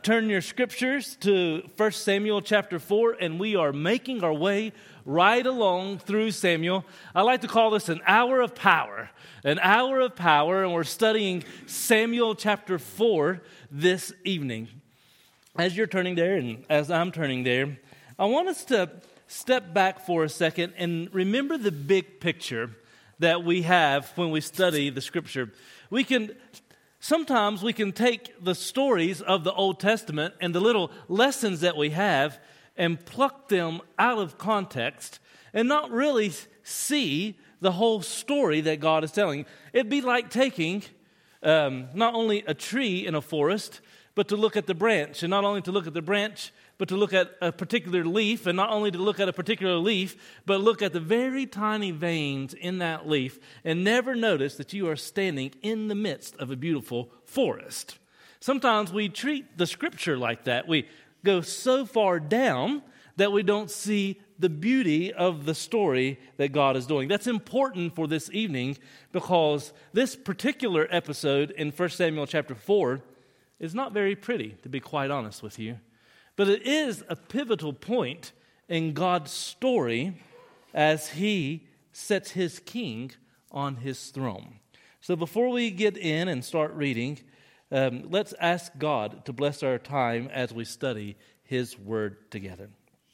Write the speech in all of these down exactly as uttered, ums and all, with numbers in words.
Turn your scriptures to First Samuel chapter four, and we are making our way right along through Samuel. I like to call this an hour of power, an hour of power, and we're studying Samuel chapter four this evening. As you're turning there, and as I'm turning there, I want us to step back for a second and remember the big picture that we have when we study the scripture. We can Sometimes we can take the stories of the Old Testament and the little lessons that we have and pluck them out of context and not really see the whole story that God is telling. It'd be like taking um, not only a tree in a forest, but to look at the branch, and not only to look at the branch, but to look at a particular leaf, and not only to look at a particular leaf, but look at the very tiny veins in that leaf, and never notice that you are standing in the midst of a beautiful forest. Sometimes we treat the scripture like that. We go so far down that we don't see the beauty of the story that God is doing. That's important for this evening, because this particular episode in First Samuel chapter four is not very pretty, to be quite honest with you. But it is a pivotal point in God's story as He sets His king on His throne. So before we get in and start reading, um, let's ask God to bless our time as we study His Word together.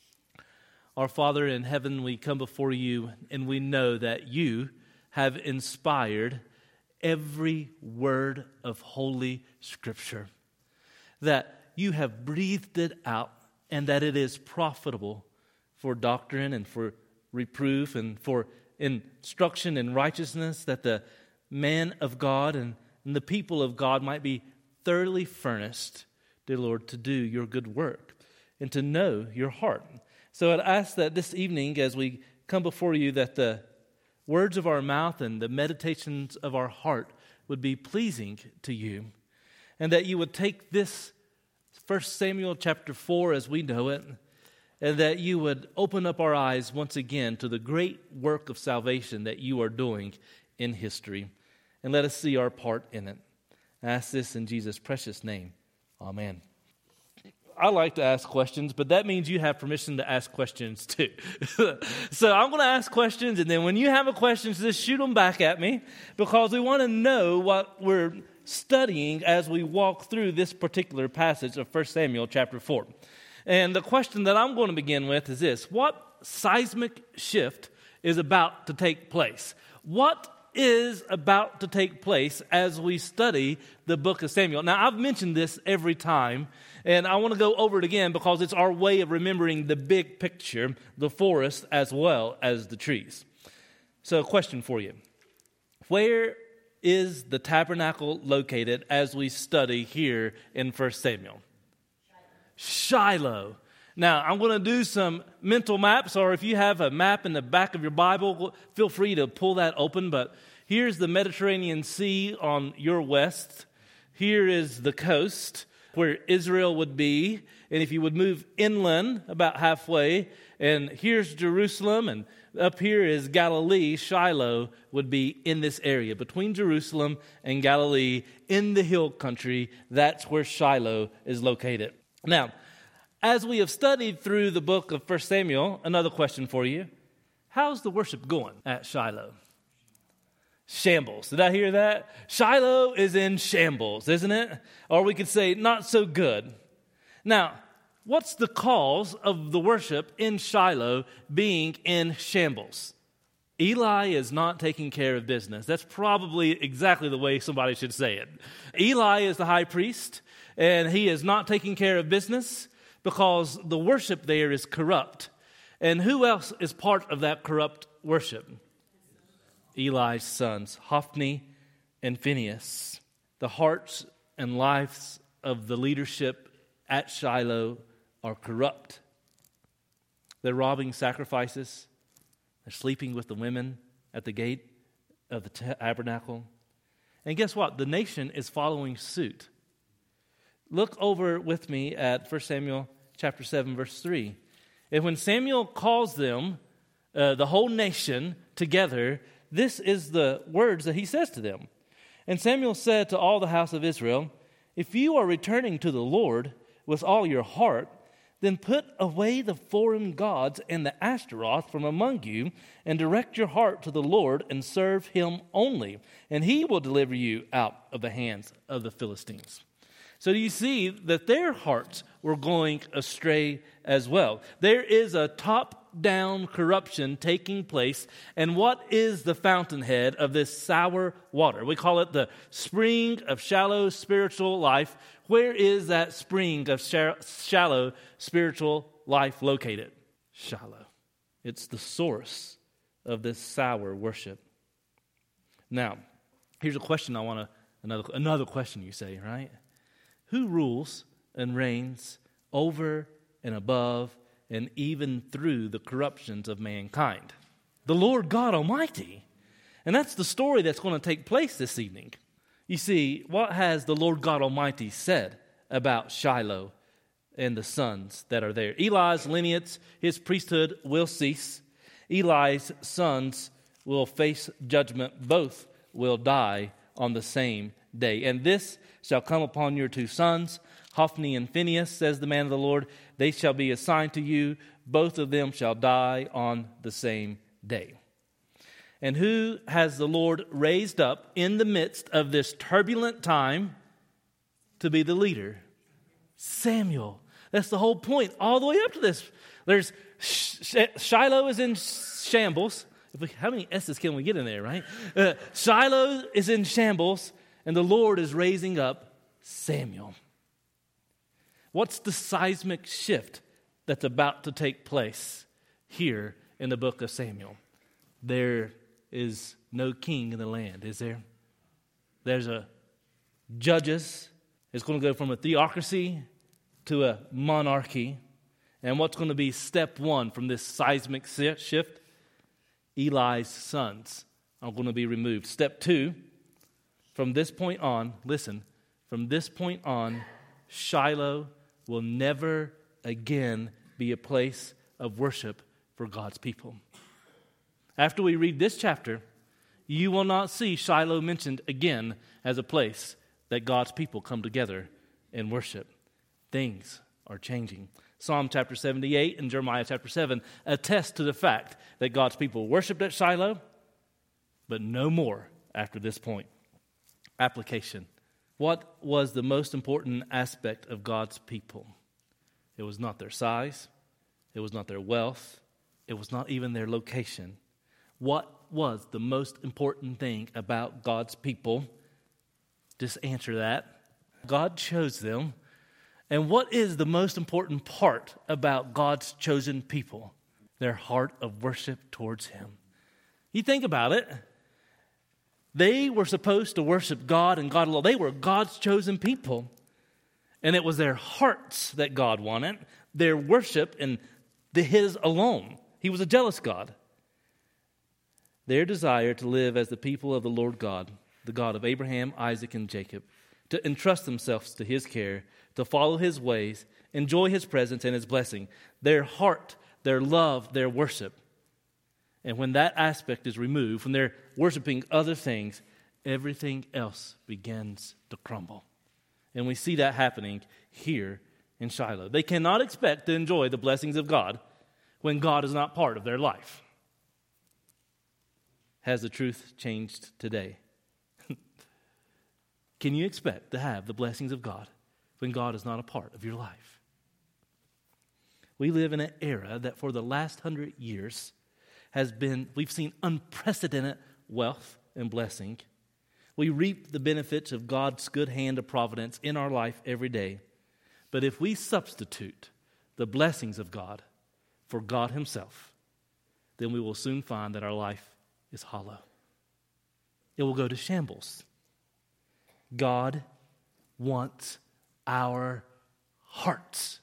Our Father in heaven, we come before You, and we know that You have inspired every word of Holy Scripture, that You have breathed it out, and that it is profitable for doctrine and for reproof and for instruction in righteousness, that the man of God and, and the people of God might be thoroughly furnished, dear Lord, to do Your good work and to know Your heart. So I'd ask that this evening, as we come before You, that the words of our mouth and the meditations of our heart would be pleasing to You, and that You would take this First Samuel chapter four as we know it, and that You would open up our eyes once again to the great work of salvation that You are doing in history, and let us see our part in it. I ask this in Jesus' precious name. Amen. I like to ask questions, but that means you have permission to ask questions too. So I'm going to ask questions, and then when you have a question, just shoot them back at me, because we want to know what we're studying as we walk through this particular passage of First Samuel chapter four. And the question that I'm going to begin with is this: what seismic shift is about to take place? What is about to take place as we study the book of Samuel? Now, I've mentioned this every time, and I want to go over it again because it's our way of remembering the big picture, the forest as well as the trees. So a question for you: where is the tabernacle located as we study here in First Samuel? Shiloh. Shiloh. Now, I'm going to do some mental maps, or if you have a map in the back of your Bible, feel free to pull that open. But here's the Mediterranean Sea on your west. Here is the coast where Israel would be. And if you would move inland about halfway, and here's Jerusalem, and up here is Galilee. Shiloh would be in this area between Jerusalem and Galilee in the hill country. That's where Shiloh is located. Now, as we have studied through the book of First Samuel, another question for you: how's the worship going at Shiloh? Shambles. Did I hear that? Shiloh is in shambles, isn't it? Or we could say not so good. Now, what's the cause of the worship in Shiloh being in shambles? Eli is not taking care of business. That's probably exactly the way somebody should say it. Eli is the high priest, and he is not taking care of business because the worship there is corrupt. And who else is part of that corrupt worship? Eli's sons, Hophni and Phinehas. The hearts and lives of the leadership at Shiloh are corrupt. They're robbing sacrifices. They're sleeping with the women at the gate of the tabernacle. And guess what? The nation is following suit. Look over with me at First Samuel chapter seven, verse three. And when Samuel calls them, uh, the whole nation together, this is the words that he says to them. And Samuel said to all the house of Israel, "If you are returning to the Lord, with all your heart, then put away the foreign gods and the Ashtaroth from among you, and direct your heart to the Lord and serve him only, and he will deliver you out of the hands of the Philistines. So do you see that their hearts were going astray as well? There is a top-down corruption taking place, and what is the fountainhead of this sour water? We call it the spring of shallow spiritual life. Where is that spring of shallow spiritual life located? Shallow. It's the source of this sour worship. Now, here's a question I want to, another, another question you say, right? Who rules and reigns over and above and even through the corruptions of mankind? The Lord God Almighty. And that's the story that's going to take place this evening. You see, what has the Lord God Almighty said about Shiloh and the sons that are there? Eli's lineage, his priesthood will cease. Eli's sons will face judgment. Both will die on the same day. And this shall come upon your two sons, Hophni and Phinehas, says the man of the Lord. They shall be assigned to you. Both of them shall die on the same day. And who has the Lord raised up in the midst of this turbulent time to be the leader? Samuel. That's the whole point all the way up to this. There's Shiloh is in shambles. If we, how many S's can we get in there, right? Uh, Shiloh is in shambles, and the Lord is raising up Samuel. What's the seismic shift that's about to take place here in the book of Samuel? There is no king in the land, is there? There's a judges. It's going to go from a theocracy to a monarchy. And what's going to be step one from this seismic shift? Eli's sons are going to be removed. Step two, from this point on, listen, from this point on, Shiloh will never again be a place of worship for God's people. After we read this chapter, you will not see Shiloh mentioned again as a place that God's people come together and worship. Things are changing. Psalm chapter seventy-eight and Jeremiah chapter seven attest to the fact that God's people worshiped at Shiloh, but no more after this point. Application. What was the most important aspect of God's people? It was not their size. It was not their wealth. It was not even their location. What was the most important thing about God's people? Just answer that. God chose them. And what is the most important part about God's chosen people? Their heart of worship towards Him. You think about it. They were supposed to worship God and God alone. They were God's chosen people. And it was their hearts that God wanted, their worship and the His alone. He was a jealous God. Their desire to live as the people of the Lord God, the God of Abraham, Isaac, and Jacob, to entrust themselves to His care, to follow His ways, enjoy His presence and His blessing, their heart, their love, their worship. And when that aspect is removed, when they're worshiping other things, everything else begins to crumble. And we see that happening here in Shiloh. They cannot expect to enjoy the blessings of God when God is not part of their life. Has the truth changed today? Can you expect to have the blessings of God when God is not a part of your life? We live in an era that for the last hundred years has been, we've seen unprecedented wealth and blessing. We reap the benefits of God's good hand of providence in our life every day. But if we substitute the blessings of God for God Himself, then we will soon find that our life is hollow. It will go to shambles. God wants our hearts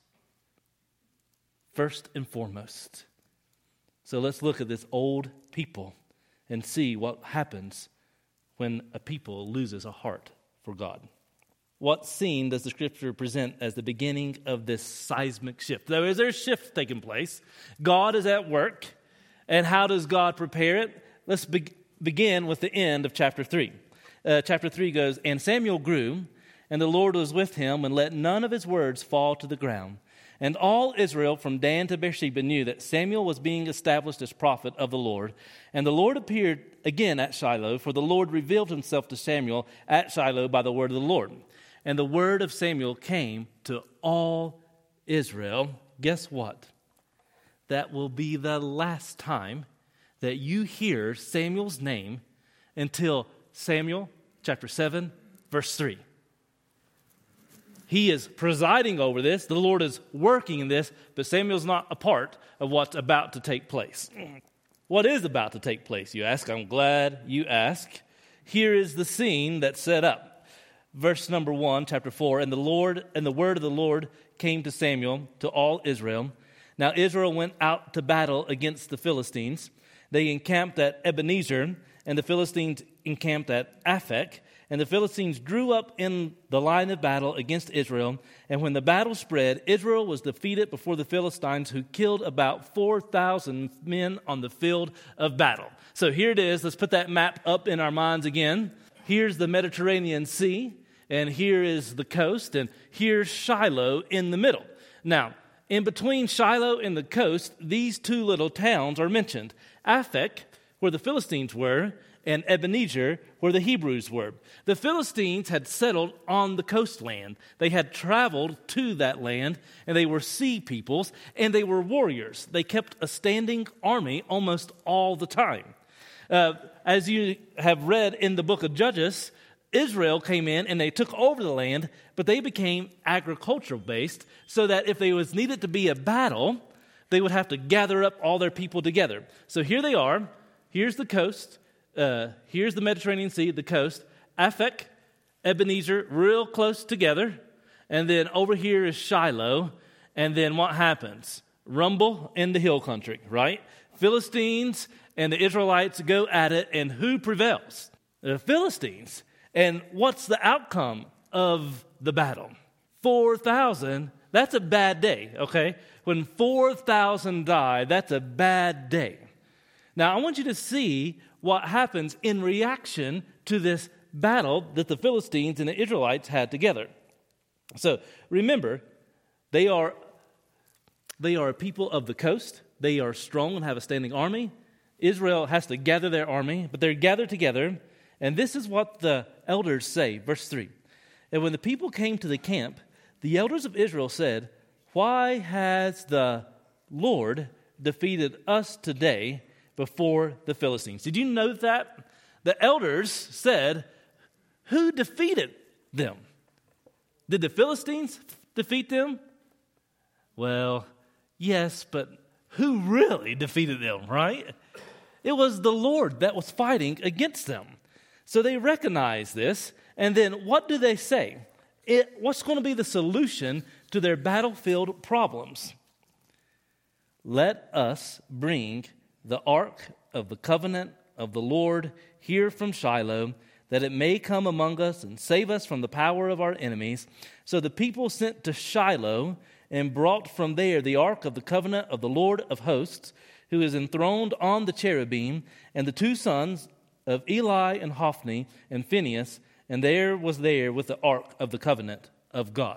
first and foremost. So let's look at this old people and see what happens when a people loses a heart for God. What scene does the Scripture present as the beginning of this seismic shift? There is a shift taking place. God is at work. And how does God prepare it? Let's be- begin with the end of chapter three. Uh, chapter three goes, "And Samuel grew, And the Lord was with him, and let none of his words fall to the ground. And all Israel from Dan to Beersheba knew that Samuel was being established as prophet of the Lord. And the Lord appeared again at Shiloh, for the Lord revealed himself to Samuel at Shiloh by the word of the Lord. And the word of Samuel came to all Israel. Guess what? That will be the last time that you hear Samuel's name until Samuel chapter seven, verse three. He is presiding over this. The Lord is working in this, but Samuel's not a part of what's about to take place. What is about to take place, you ask? I'm glad you ask. Here is the scene that's set up. Verse number one, chapter four, and the Lord and the word of the Lord came to Samuel, to all Israel. Now Israel went out to battle against the Philistines. They encamped at Ebenezer, and the Philistines encamped at Aphek. And the Philistines drew up in the line of battle against Israel. And when the battle spread, Israel was defeated before the Philistines, who killed about four thousand men on the field of battle. So here it is. Let's put that map up in our minds again. Here's the Mediterranean Sea, and here is the coast, and here's Shiloh in the middle. Now, in between Shiloh and the coast, these two little towns are mentioned. Aphek, where the Philistines were, and Ebenezer, where the Hebrews were. The Philistines had settled on the coastland. They had traveled to that land, and they were sea peoples, and they were warriors. They kept a standing army almost all the time. Uh, as you have read in the book of Judges, Israel came in and they took over the land, but they became agricultural based, so that if there was needed to be a battle, they would have to gather up all their people together. So here they are. Here's the coast. Uh, here's the Mediterranean Sea, the coast. Aphek, Ebenezer, real close together. And then over here is Shiloh. And then what happens? Rumble in the hill country, right? Philistines and the Israelites go at it, and who prevails? The Philistines. And what's the outcome of the battle? four thousand. That's a bad day, okay? When four thousand die, that's a bad day. Now, I want you to see what happens in reaction to this battle that the Philistines and the Israelites had together. So, remember, they are, they are a people of the coast. They are strong and have a standing army. Israel has to gather their army, but they're gathered together. And this is what the elders say, verse three. And when the people came to the camp, the elders of Israel said, "Why has the Lord defeated us today before the Philistines?" Did you know that? The elders said, who defeated them? Did the Philistines defeat them? Well, yes, but who really defeated them, right? It was the Lord that was fighting against them. So they recognize this, and then what do they say? It, what's going to be the solution to their battlefield problems? Let us bring the ark of the covenant of the Lord here from Shiloh, that it may come among us and save us from the power of our enemies. So the people sent to Shiloh and brought from there the ark of the covenant of the Lord of hosts, who is enthroned on the cherubim, and the two sons of Eli and Hophni and Phinehas, and there was there with the ark of the covenant of God.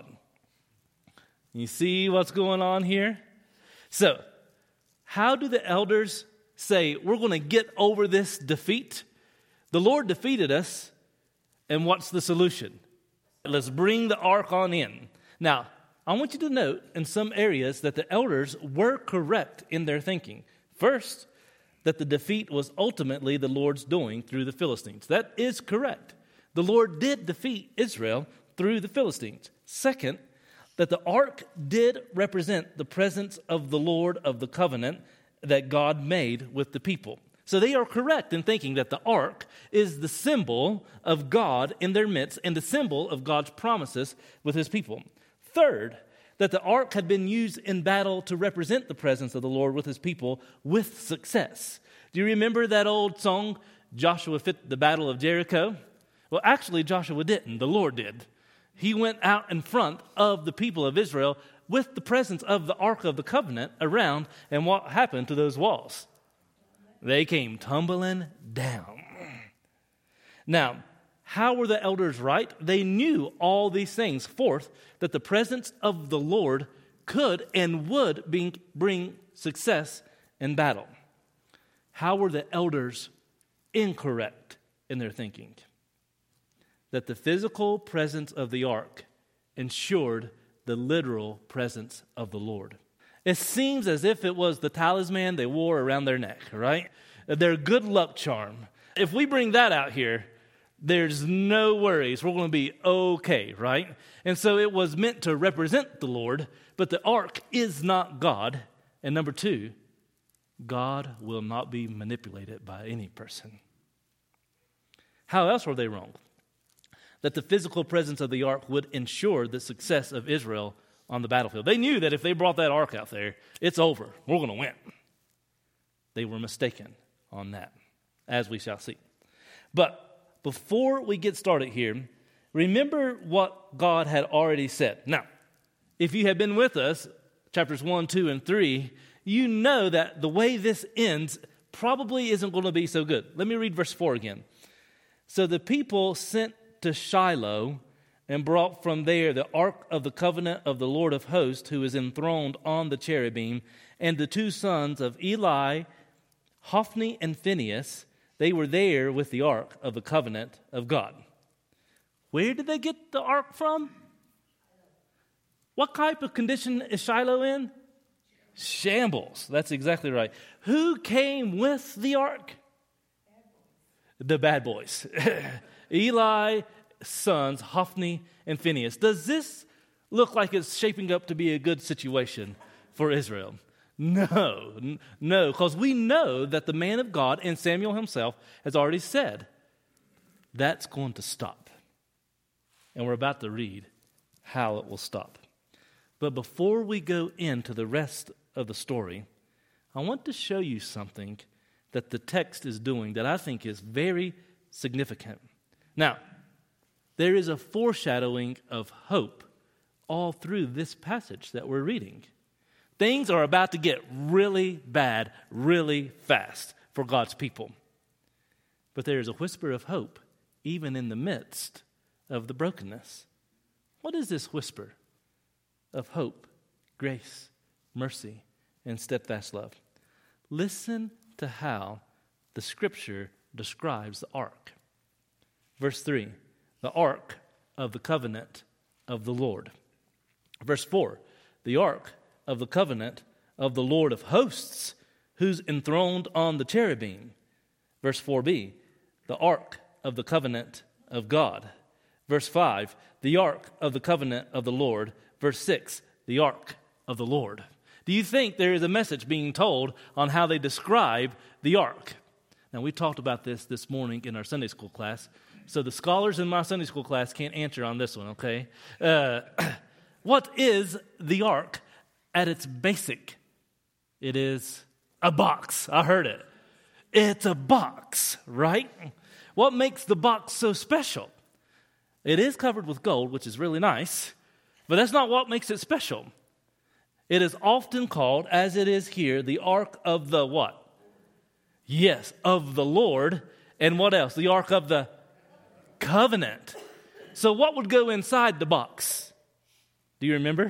You see what's going on here? So, how do the elders say, we're going to get over this defeat? The Lord defeated us, and what's the solution? Let's bring the ark on in. Now, I want you to note in some areas that the elders were correct in their thinking. First, that the defeat was ultimately the Lord's doing through the Philistines. That is correct. The Lord did defeat Israel through the Philistines. Second, that the ark did represent the presence of the Lord of the covenant that God made with the people. So they are correct in thinking that the ark is the symbol of God in their midst and the symbol of God's promises with his people. Third, that the ark had been used in battle to represent the presence of the Lord with his people with success. Do you remember that old song, Joshua Fit the Battle of Jericho? Well, actually, Joshua didn't. The Lord did. He went out in front of the people of Israel with the presence of the Ark of the Covenant around, and what happened to those walls? They came tumbling down. Now, How were the elders right? They knew all these things. Fourth, that the presence of the Lord could and would bring, bring success in battle. How were the elders incorrect in their thinking? That the physical presence of the ark ensured the literal presence of the Lord. It seems as if it was the talisman they wore around their neck, right? Their good luck charm. If we bring that out here, there's no worries. We're going to be okay, right? And so it was meant to represent the Lord, but the ark is not God. And number two, God will not be manipulated by any person. How else were they wrong? That the physical presence of the ark would ensure the success of Israel on the battlefield. They knew that if they brought that ark out there, it's over. We're going to win. They were mistaken on that, as we shall see. But before we get started here, remember what God had already said. Now, if you have been with us, chapters one, two, and three, you know that the way this ends probably isn't going to be so good. Let me read verse four again. So the people sent to Shiloh and brought from there the ark of the covenant of the Lord of hosts, who is enthroned on the cherubim, and the two sons of Eli, Hophni and Phinehas. They were there with the ark of the covenant of God. Where did they get the ark from? What type of condition is Shiloh in? Shambles. That's exactly right. Who came with the ark? The bad boys. Eli, sons, Hophni and Phinehas. Does this look like it's shaping up to be a good situation for Israel? No, no, because we know that the man of God and Samuel himself has already said that's going to stop. And we're about to read how it will stop. But before we go into the rest of the story, I want to show you something that the text is doing that I think is very significant. Now, there is a foreshadowing of hope all through this passage that we're reading. Things are about to get really bad, really fast for God's people. But there is a whisper of hope, even in the midst of the brokenness. What is this whisper of hope, grace, mercy, and steadfast love? Listen to how the Scripture describes the ark. Verse three, the ark of the covenant of the Lord. Verse four, the ark of the covenant of the Lord of hosts, who's enthroned on the cherubim. Verse four b, the ark of the covenant of God. Verse five, the ark of the covenant of the Lord. Verse six, the ark of the Lord. Do you think there is a message being told on how they describe the ark? Now, we talked about this this morning in our Sunday school class, so the scholars in my Sunday school class can't answer on this one, okay? Uh, what is the ark at its basic? It is a box. I heard it. It's a box, right? What makes the box so special? It is covered with gold, which is really nice, but that's not what makes it special. It is often called, as it is here, the ark of the what? Yes, of the Lord. And what else? The ark of the covenant. So what would go inside the box? Do you remember?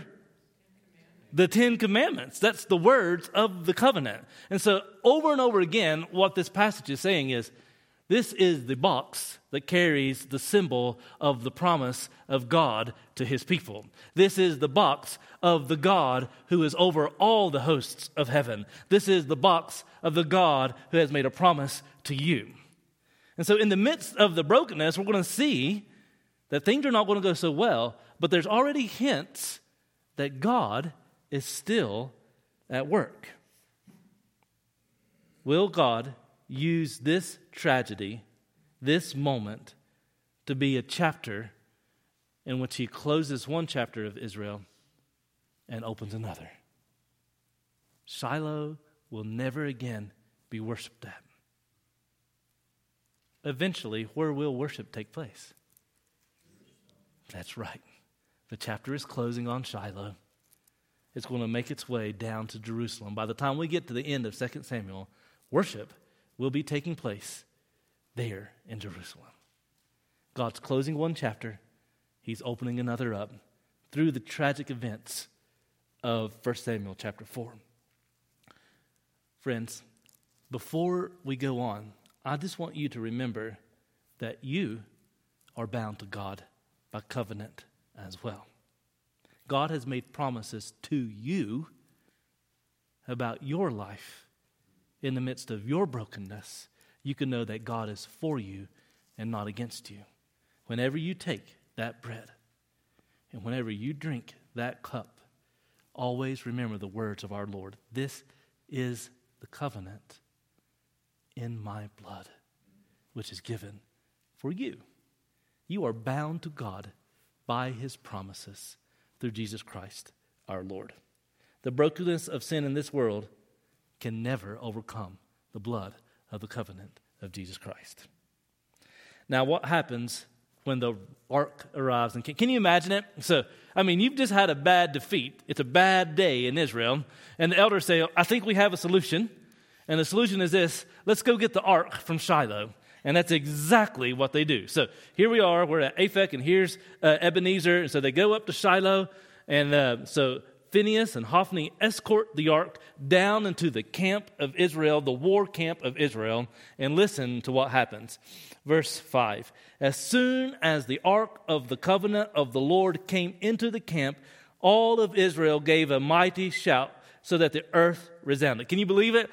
The Ten Commandments. That's the words of the covenant. And so over and over again, what this passage is saying is, this is the box that carries the symbol of the promise of God to his people. This is the box of the God who is over all the hosts of heaven. This is the box of the God who has made a promise to you. And so in the midst of the brokenness, we're going to see that things are not going to go so well, but there's already hints that God is still at work. Will God use this tragedy, this moment, to be a chapter in which he closes one chapter of Israel and opens another? Shiloh will never again be worshiped at. Eventually, where will worship take place? That's right. The chapter is closing on Shiloh. It's going to make its way down to Jerusalem. By the time we get to the end of Second Samuel, worship will be taking place there in Jerusalem. God's closing one chapter. He's opening another up through the tragic events of First Samuel chapter four. Friends, before we go on, I just want you to remember that you are bound to God by covenant as well. God has made promises to you about your life in the midst of your brokenness. You can know that God is for you and not against you. Whenever you take that bread and whenever you drink that cup, always remember the words of our Lord. This is the covenant in my blood, which is given for you. You are bound to God by his promises through Jesus Christ our Lord. The brokenness of sin in this world can never overcome the blood of the covenant of Jesus Christ. Now, what happens when the ark arrives? And can, can you imagine it? So, I mean, you've just had a bad defeat. It's a bad day in Israel. And the elders say, I think we have a solution. And the solution is this: let's go get the ark from Shiloh. And that's exactly what they do. So here we are, we're at Aphek, and here's uh, Ebenezer. And so they go up to Shiloh, and uh, so Phinehas and Hophni escort the ark down into the camp of Israel, the war camp of Israel, and listen to what happens. Verse five, as soon as the ark of the covenant of the Lord came into the camp, all of Israel gave a mighty shout so that the earth resounded. Can you believe it?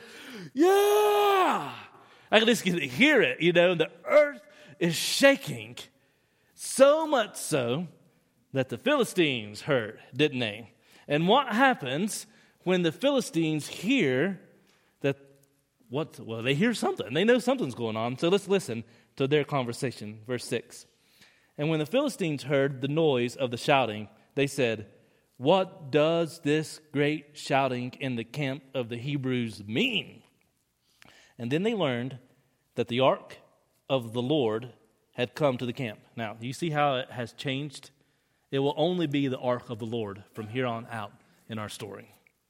Yeah! I can just hear it, you know, the earth is shaking. So much so that the Philistines heard, didn't they? And what happens when the Philistines hear that, what? Well, they hear something. They know something's going on. So let's listen to their conversation. Verse six. And when the Philistines heard the noise of the shouting, they said, what does this great shouting in the camp of the Hebrews mean? And then they learned that the ark of the Lord had come to the camp. Now, you see how it has changed? It will only be the ark of the Lord from here on out in our story.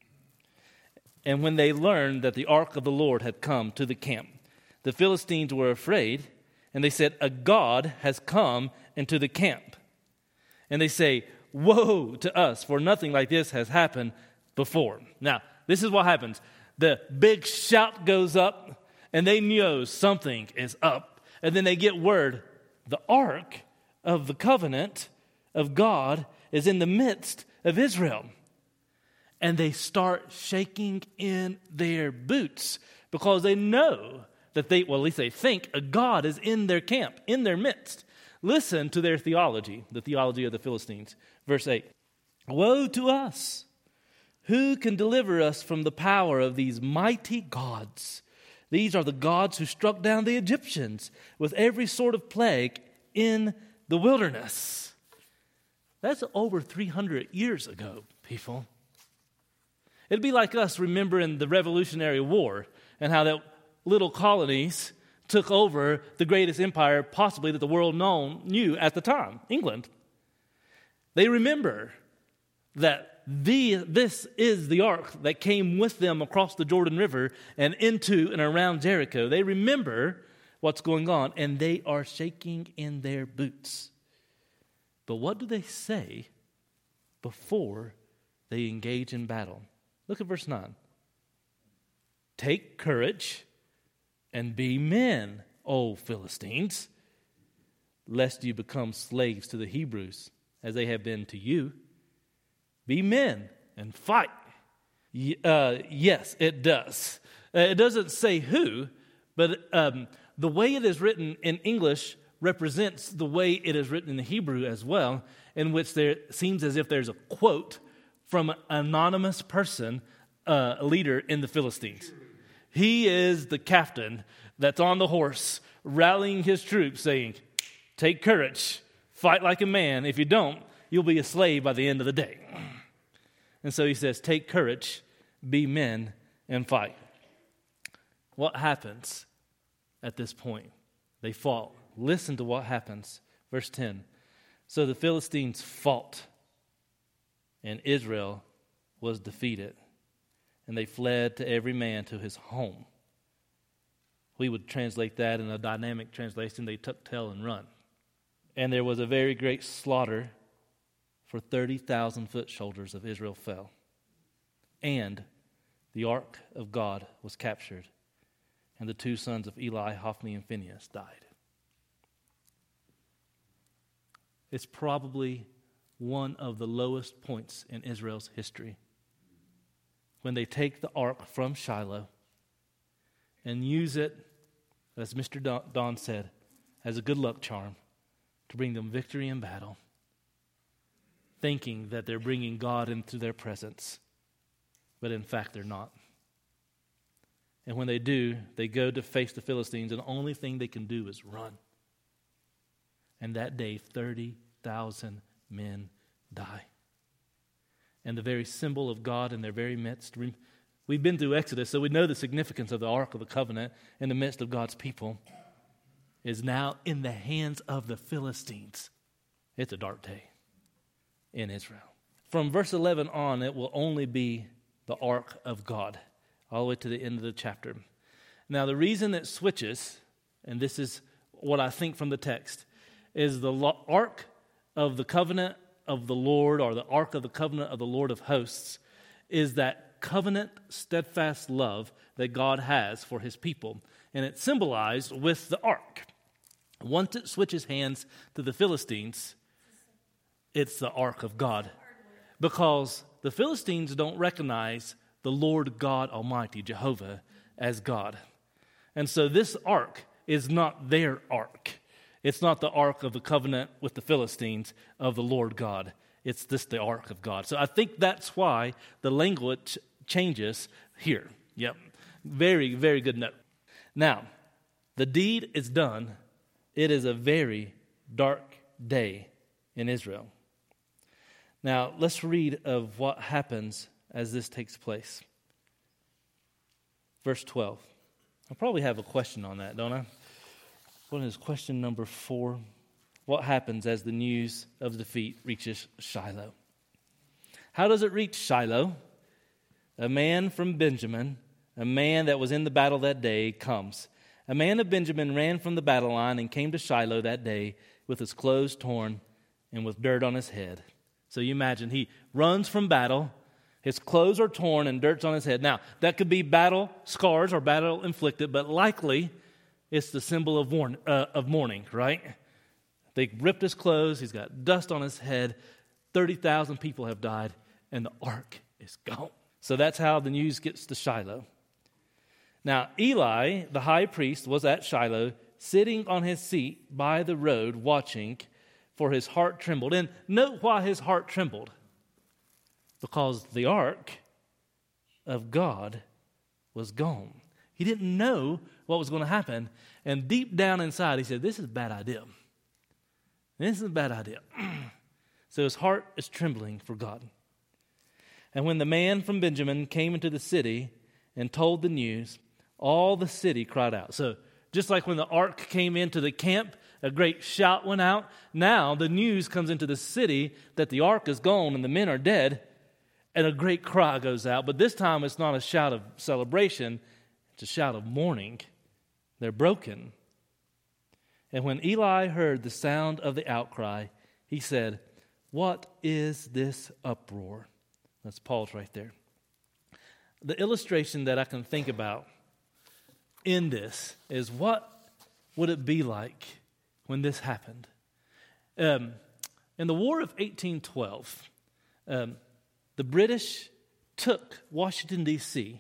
And when they learned that the ark of the Lord had come to the camp, the Philistines were afraid, and they said, a god has come into the camp. And they say, woe to us, for nothing like this has happened before. Now, this is what happens. The big shout goes up, and they know something is up. And then they get word, the ark of the covenant of God is in the midst of Israel. And they start shaking in their boots because they know that they, well, at least they think a God is in their camp, in their midst. Listen to their theology, the theology of the Philistines. Verse eight, woe to us! Who can deliver us from the power of these mighty gods? These are the gods who struck down the Egyptians with every sort of plague in the wilderness. That's over three hundred years ago, people. It'd be like us remembering the Revolutionary War and how that little colonies took over the greatest empire possibly that the world known, knew at the time, England. They remember that The, this is the ark that came with them across the Jordan River and into and around Jericho. They remember what's going on, and they are shaking in their boots. But what do they say before they engage in battle? Look at verse nine. Take courage and be men, O Philistines, lest you become slaves to the Hebrews, as they have been to you. Be men and fight. Uh, yes, it does. Uh, it doesn't say who, but um, the way it is written in English represents the way it is written in the Hebrew as well, in which there seems as if there's a quote from an anonymous person, uh, a leader in the Philistines. He is the captain that's on the horse, rallying his troops, saying, take courage, fight like a man. If you don't, you'll be a slave by the end of the day. And so he says, take courage, be men, and fight. What happens at this point? They fought. Listen to what happens. Verse ten. So the Philistines fought, and Israel was defeated, and they fled to every man to his home. We would translate that in a dynamic translation, they tuck tail and run. And there was a very great slaughter, for thirty thousand foot soldiers of Israel fell. And the ark of God was captured, and the two sons of Eli, Hophni and Phinehas, died. It's probably one of the lowest points in Israel's history when they take the ark from Shiloh and use it, as Mister Don said, as a good luck charm to bring them victory in battle, thinking that they're bringing God into their presence, but in fact they're not. And when they do, they go to face the Philistines, and the only thing they can do is run. And that day, thirty thousand men die. And the very symbol of God in their very midst. We've been through Exodus, so we know the significance of the Ark of the Covenant in the midst of God's people is now in the hands of the Philistines. It's a dark day in Israel. From verse eleven on, it will only be the Ark of God, all the way to the end of the chapter. Now, the reason it switches, and this is what I think from the text, is the Ark of the Covenant of the Lord, or the Ark of the Covenant of the Lord of hosts, is that covenant, steadfast love that God has for his people. And it's symbolized with the ark. Once it switches hands to the Philistines, it's the ark of God. Because the Philistines don't recognize the Lord God Almighty, Jehovah, as God. And so this ark is not their ark. It's not the ark of the covenant with the Philistines of the Lord God. It's just the ark of God. So I think that's why the language changes here. Yep. Very, very good note. Now, the deed is done. It is a very dark day in Israel. Now, let's read of what happens as this takes place. Verse twelve. I probably have a question on that, don't I? What is question number four? What happens as the news of defeat reaches Shiloh? How does it reach Shiloh? A man from Benjamin, a man that was in the battle that day, comes. A man of Benjamin ran from the battle line and came to Shiloh that day with his clothes torn and with dirt on his head. So you imagine, he runs from battle, his clothes are torn and dirt's on his head. Now, that could be battle scars or battle inflicted, but likely it's the symbol of, warn, uh, of mourning, right? They ripped his clothes, he's got dust on his head, thirty thousand people have died, and the ark is gone. So that's how the news gets to Shiloh. Now, Eli, the high priest, was at Shiloh, sitting on his seat by the road, watching, for his heart trembled. And note why his heart trembled. Because the ark of God was gone. He didn't know what was going to happen. And deep down inside, he said, this is a bad idea. This is a bad idea. So his heart is trembling for God. And when the man from Benjamin came into the city and told the news, all the city cried out. So just like when the ark came into the camp, a great shout went out. Now the news comes into the city that the ark is gone and the men are dead, and a great cry goes out. But this time it's not a shout of celebration, it's a shout of mourning. They're broken. And when Eli heard the sound of the outcry, he said, "What is this uproar?" Let's pause right there. The illustration that I can think about in this is, what would it be like when this happened? Um, in the War of eighteen twelve, um, the British took Washington, D C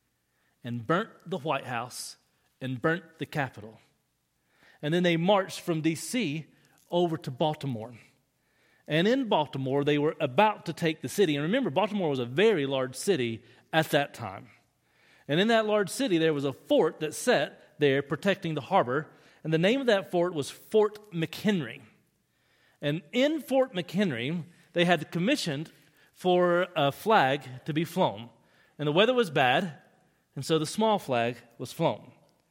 and burnt the White House and burnt the Capitol. And then they marched from D C over to Baltimore. And in Baltimore, they were about to take the city. And remember, Baltimore was a very large city at that time. And in that large city, there was a fort that sat there protecting the harbor. And the name of that fort was Fort McHenry. And in Fort McHenry, they had commissioned for a flag to be flown. And the weather was bad, and so the small flag was flown.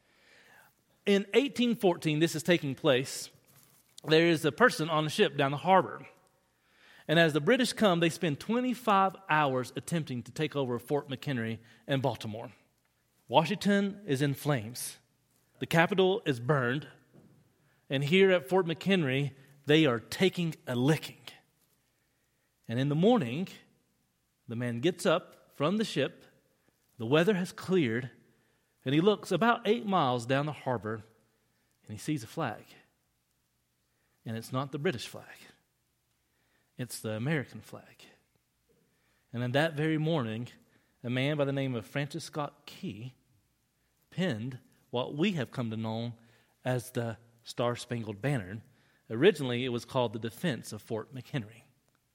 In eighteen fourteen, this is taking place. There is a person on a ship down the harbor. And as the British come, they spend twenty-five hours attempting to take over Fort McHenry in Baltimore. Washington is in flames. The Capitol is burned. And here at Fort McHenry, they are taking a licking. And in the morning, the man gets up from the ship, the weather has cleared, and he looks about eight miles down the harbor, and he sees a flag. And it's not the British flag. It's the American flag. And on that very morning, a man by the name of Francis Scott Key penned what we have come to know as the Star-Spangled Banner. Originally, it was called the Defense of Fort McHenry.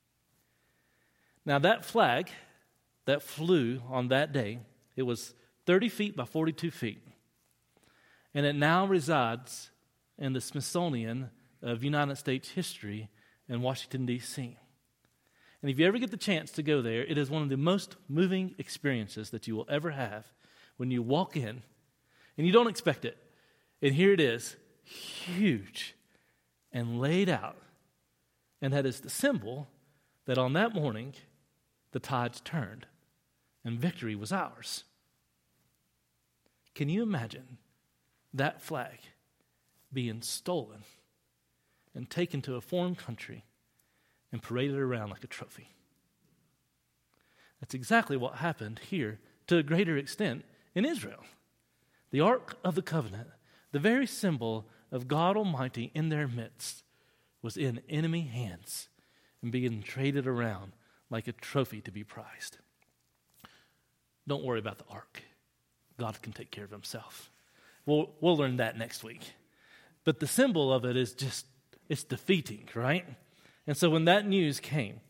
Now, that flag that flew on that day, it was thirty feet by forty-two feet. And it now resides in the Smithsonian of United States History in Washington, D C And if you ever get the chance to go there, it is one of the most moving experiences that you will ever have when you walk in and you don't expect it. And here it is, huge and laid out. And that is the symbol that on that morning, the tides turned and victory was ours. Can you imagine that flag being stolen and taken to a foreign country and paraded around like a trophy? That's exactly what happened here to a greater extent in Israel. The Ark of the Covenant, the very symbol of God Almighty in their midst, was in enemy hands and being traded around like a trophy to be prized. Don't worry about the ark. God can take care of himself. We'll, we'll learn that next week. But the symbol of it is just, it's defeating, right? And so when that news came,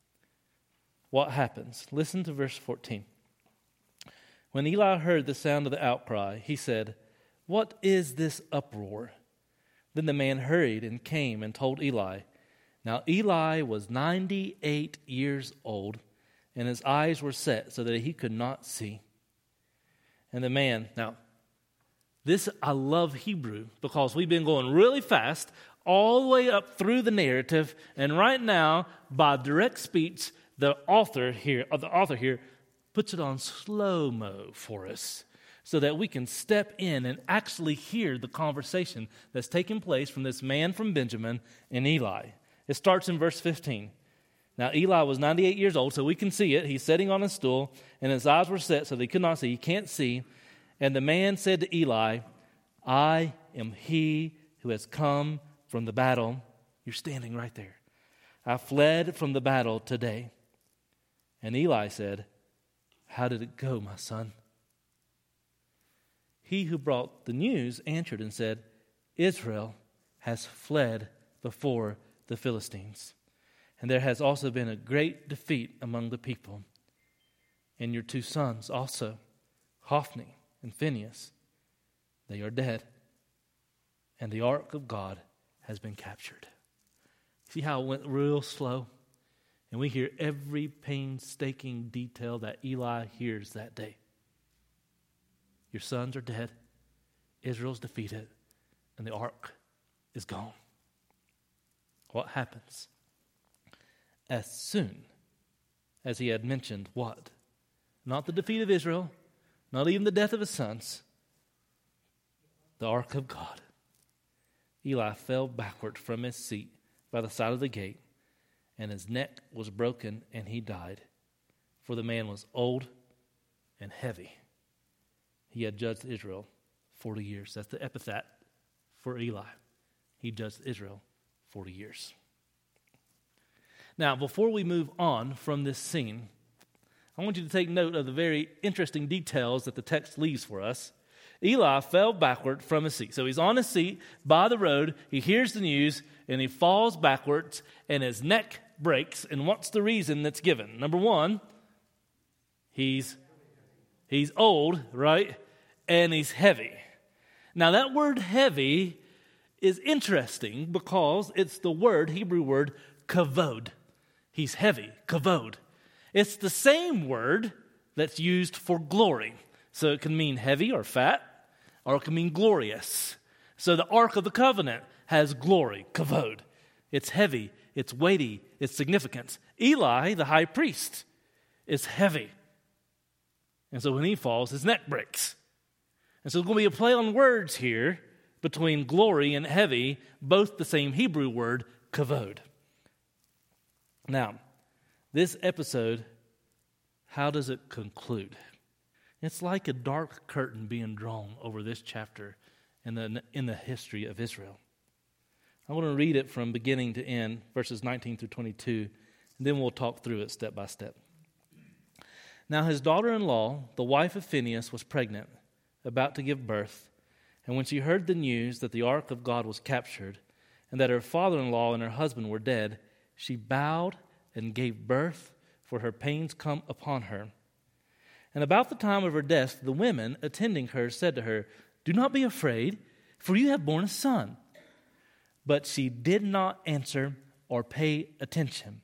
what happens? Listen to verse fourteen. When Eli heard the sound of the outcry, he said, "What is this uproar?" Then the man hurried and came and told Eli. Now Eli was ninety-eight years old, and his eyes were set so that he could not see. And the man, now, this, I love Hebrew because we've been going really fast all the way up through the narrative, and right now, by direct speech, the author here, or the author here, puts it on slow-mo for us so that we can step in and actually hear the conversation that's taking place from this man from Benjamin and Eli. It starts in verse fifteen. Now, Eli was ninety-eight years old, so we can see it. He's sitting on a stool, and his eyes were set so that he could not see. He can't see. And the man said to Eli, "I am he who has come from the battle." You're standing right there. "I fled from the battle today." And Eli said, "How did it go, my son?" He who brought the news answered and said, "Israel has fled before the Philistines, and there has also been a great defeat among the people. And your two sons also, Hophni and Phinehas, they are dead, and the ark of God has been captured." See how it went real slow? And we hear every painstaking detail that Eli hears that day. Your sons are dead, Israel's defeated, and the ark is gone. What happens? As soon as he had mentioned what? Not the defeat of Israel, not even the death of his sons, the ark of God. Eli fell backward from his seat by the side of the gate, and his neck was broken, and he died. For the man was old and heavy. He had judged Israel forty years. That's the epithet for Eli. He judged Israel forty years. Now, before we move on from this scene, I want you to take note of the very interesting details that the text leaves for us. Eli fell backward from his seat. So he's on his seat by the road. He hears the news, and he falls backwards, and his neck breaks. And what's the reason that's given? Number one, he's he's old, right? And he's heavy. Now, that word heavy is interesting because it's the word, Hebrew word, kavod. He's heavy, kavod. It's the same word that's used for glory. So it can mean heavy or fat, or it can mean glorious. So the Ark of the Covenant has glory, kavod. It's heavy, it's weighty, it's significance. Eli, the high priest, is heavy. And so when he falls, his neck breaks. And so there's going to be a play on words here between glory and heavy, both the same Hebrew word, kavod. Now, this episode, how does it conclude? It's like a dark curtain being drawn over this chapter in the, in the history of Israel. I want to read it from beginning to end, verses nineteen through twenty-two, and then we'll talk through it step by step. Now his daughter-in-law, the wife of Phinehas, was pregnant, about to give birth, and when she heard the news that the ark of God was captured, and that her father-in-law and her husband were dead, she bowed and gave birth, for her pains come upon her. And about the time of her death, the women attending her said to her, "Do not be afraid, for you have borne a son." But she did not answer or pay attention.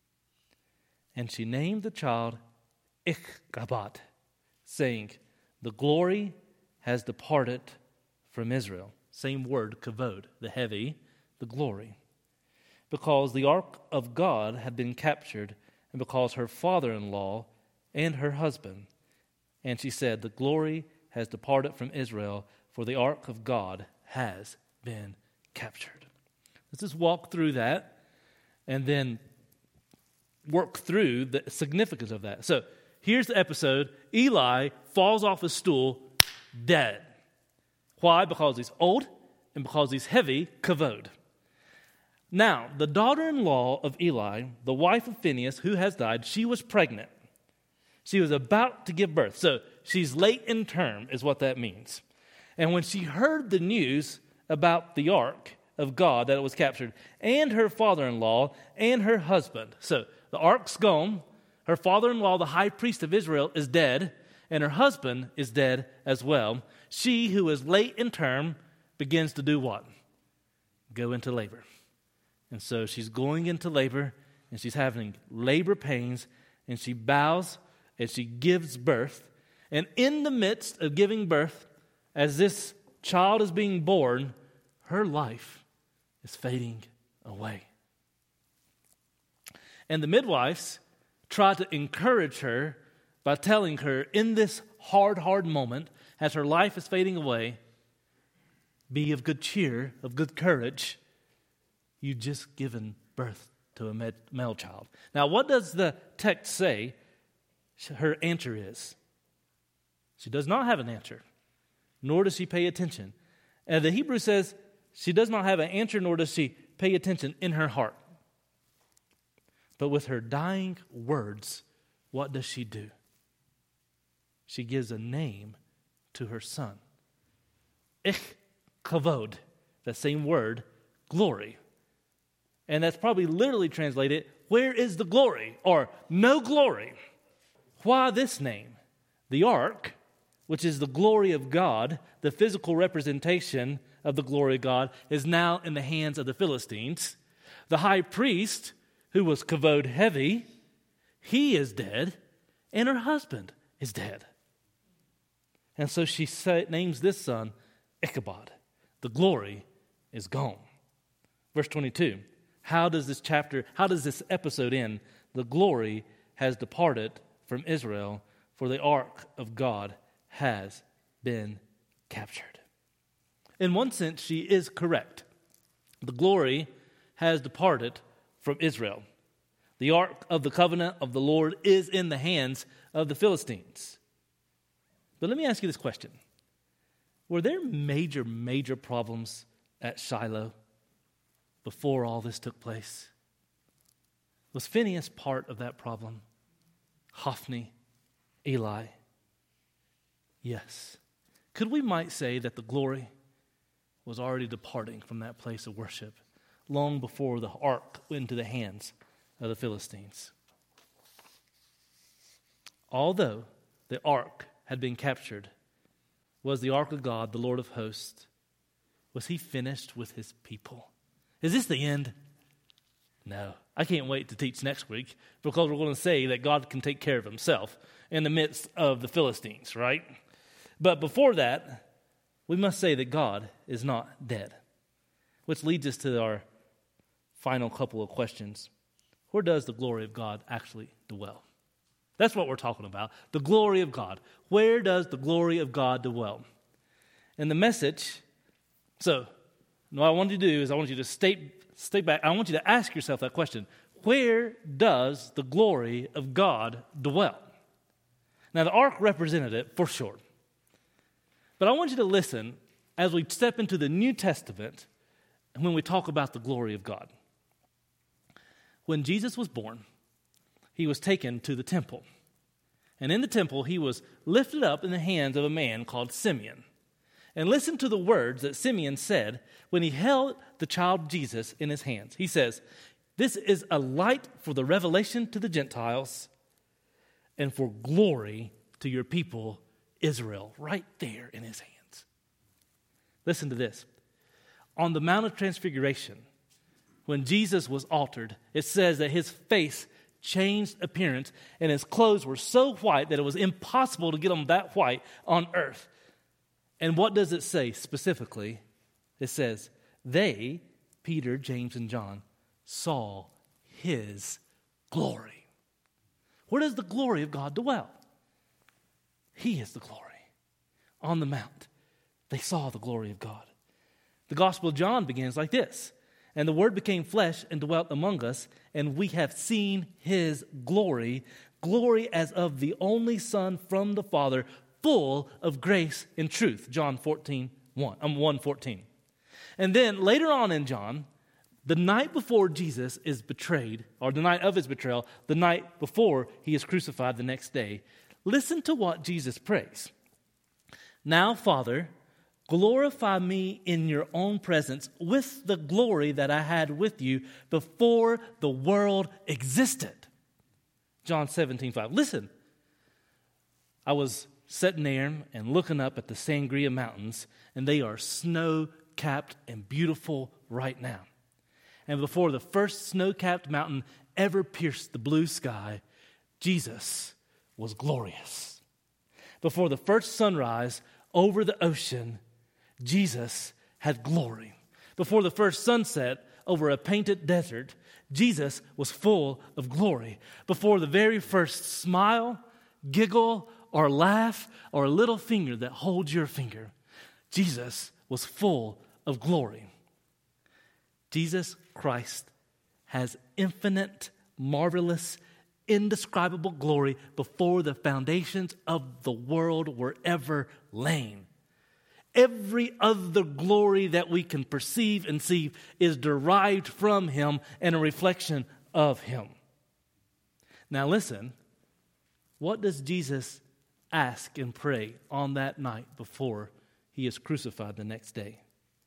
And she named the child Ichabod, saying, "The glory has departed from Israel." Same word, kavod, the heavy, the glory. Because the ark of God had been captured, and because her father-in-law and her husband. And she said, "The glory has departed from Israel, for the ark of God has been captured." Let's just walk through that and then work through the significance of that. So here's the episode. Eli falls off his stool, dead. Why? Because he's old and because he's heavy, kavod. Now, the daughter-in-law of Eli, the wife of Phinehas, who has died, she was pregnant. She was about to give birth. So she's late in term is what that means. And when she heard the news about the ark of God, that it was captured, and her father-in-law and her husband. So the ark's gone. Her father-in-law, the high priest of Israel, is dead, and her husband is dead as well. She, who is late in term, begins to do what? Go into labor. And so she's going into labor, and she's having labor pains, and she bows, and she gives birth. And in the midst of giving birth, as this child is being born, her life is fading away. And the midwives try to encourage her by telling her in this hard, hard moment, as her life is fading away, be of good cheer, of good courage. You've just given birth to a male child. Now, what does the text say her answer is? She does not have an answer, nor does she pay attention. And the Hebrew says she does not have an answer, nor does she pay attention in her heart. But with her dying words, what does she do? She gives a name to her son. Ich kavod, that same word, glory. And that's probably literally translated, where is the glory? Or no glory. Why this name? The ark, which is the glory of God, the physical representation of the glory of God, is now in the hands of the Philistines. The high priest, who was kavod heavy, he is dead, and her husband is dead. And so she say, names this son Ichabod. The glory is gone. Verse twenty-two, how does this chapter, how does this episode end? The glory has departed from Israel, for the ark of God has been captured. In one sense, she is correct. The glory has departed from Israel. The ark of the covenant of the Lord is in the hands of the Philistines. But let me ask you this question. Were there major, major problems at Shiloh before all this took place? Was Phinehas part of that problem? Hophni, Eli? Yes. Could we might say that the glory was already departing from that place of worship long before the ark went into the hands of the Philistines? Although the ark had been captured, was the ark of God, the Lord of hosts, was he finished with his people? Is this the end? No. I can't wait to teach next week because we're going to say that God can take care of himself in the midst of the Philistines, right? But before that, we must say that God is not dead, which leads us to our final couple of questions. Where does the glory of God actually dwell? That's what we're talking about, the glory of God. Where does the glory of God dwell? And the message, so what I want you to do is I want you to state, stay back. I want you to ask yourself that question. Where does the glory of God dwell? Now, the ark represented it for sure. But I want you to listen as we step into the New Testament and when we talk about the glory of God. When Jesus was born, he was taken to the temple. And in the temple, he was lifted up in the hands of a man called Simeon. And listen to the words that Simeon said when he held the child Jesus in his hands. He says, "This is a light for the revelation to the Gentiles and for glory to your people, Israel." Right there in his hands. Listen to this. On the Mount of Transfiguration, when Jesus was altered, it says that his face changed appearance and his clothes were so white that it was impossible to get them that white on earth. And what does it say specifically? It says, they, Peter, James, and John, saw his glory. Where does the glory of God dwell? He is the glory. On the mount, they saw the glory of God. The Gospel of John begins like this. And the Word became flesh and dwelt among us, and we have seen his glory, glory as of the only Son from the Father, full of grace and truth. John fourteen, one, um, one fourteen. And then later on in John, the night before Jesus is betrayed, or the night of his betrayal, the night before he is crucified the next day, listen to what Jesus prays. Now, Father, glorify me in your own presence with the glory that I had with you before the world existed. John seventeen, five. Listen, I was sitting there and looking up at the Sangria Mountains, and they are snow-capped and beautiful right now. And before the first snow-capped mountain ever pierced the blue sky, Jesus was glorious. Before the first sunrise over the ocean, Jesus had glory. Before the first sunset over a painted desert, Jesus was full of glory. Before the very first smile, giggle, or laugh, or a little finger that holds your finger, Jesus was full of glory. Jesus Christ has infinite, marvelous, indescribable glory before the foundations of the world were ever laid. Every other glory that we can perceive and see is derived from him and a reflection of him. Now listen, what does Jesus ask and pray on that night before he is crucified the next day?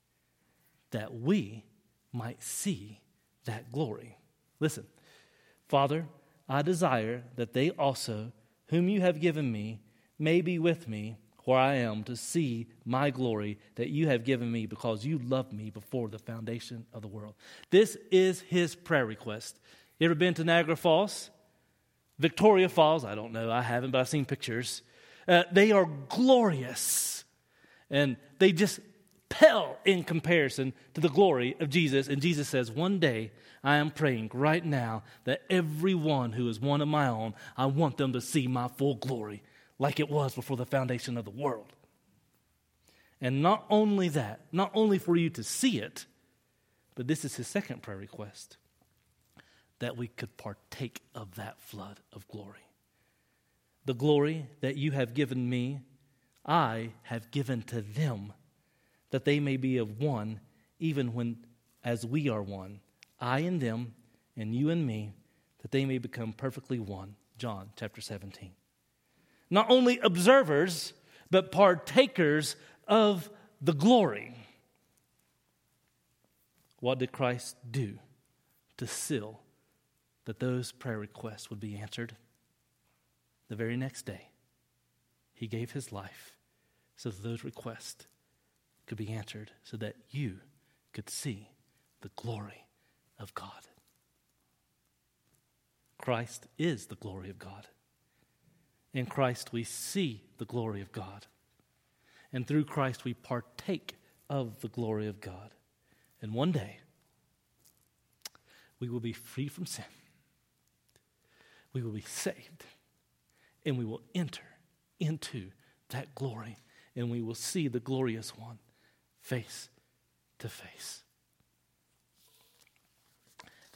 That we might see that glory. Listen, Father, I desire that they also, whom you have given me, may be with me where I am to see my glory that you have given me because you loved me before the foundation of the world. This is his prayer request. You ever been to Niagara Falls? Victoria Falls? I don't know. I haven't, but I've seen pictures. Uh, they are glorious. And they just pale in comparison to the glory of Jesus. And Jesus says, one day I am praying right now that everyone who is one of my own, I want them to see my full glory like it was before the foundation of the world. And not only that, not only for you to see it, but this is his second prayer request, that we could partake of that flood of glory. The glory that you have given me, I have given to them, that they may be of one, even when as we are one, I and them, and you and me, that they may become perfectly one. John chapter seventeen. Not only observers, but partakers of the glory. What did Christ do to seal that those prayer requests would be answered? The very next day, he gave his life so that those requests could be answered, so that you could see the glory of God. Christ is the glory of God. In Christ we see the glory of God. And through Christ we partake of the glory of God. And one day, we will be free from sin. We will be saved. And we will enter into that glory. And we will see the glorious one face to face.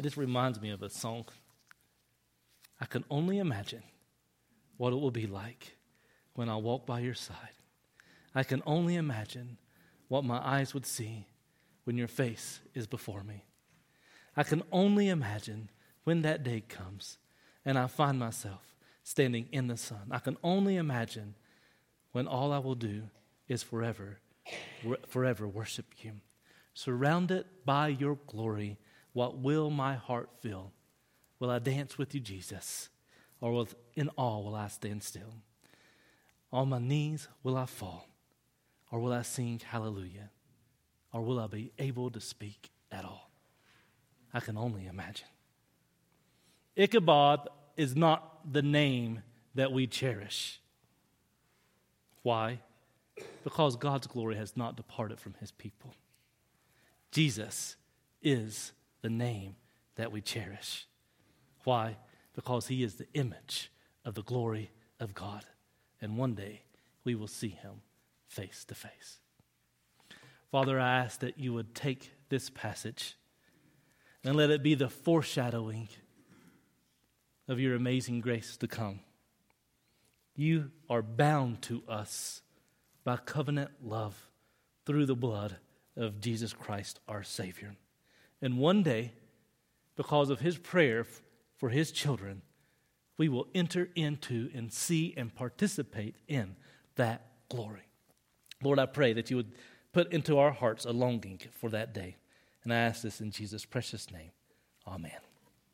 It just reminds me of a song. I can only imagine what it will be like when I walk by your side. I can only imagine what my eyes would see when your face is before me. I can only imagine when that day comes and I find myself standing in the sun. I can only imagine when all I will do is forever, forever worship you. Surrounded by your glory, what will my heart feel? Will I dance with you, Jesus? Or will, in awe will I stand still? On my knees will I fall? Or will I sing hallelujah? Or will I be able to speak at all? I can only imagine. Ichabod is not the name that we cherish. Why? Because God's glory has not departed from his people. Jesus is the name that we cherish. Why? Because he is the image of the glory of God. And one day we will see him face to face. Father, I ask that you would take this passage and let it be the foreshadowing of your amazing grace to come. You are bound to us by covenant love through the blood of Jesus Christ, our Savior. And one day, because of his prayer for his children, we will enter into and see and participate in that glory. Lord, I pray that you would put into our hearts a longing for that day. And I ask this in Jesus' precious name. Amen.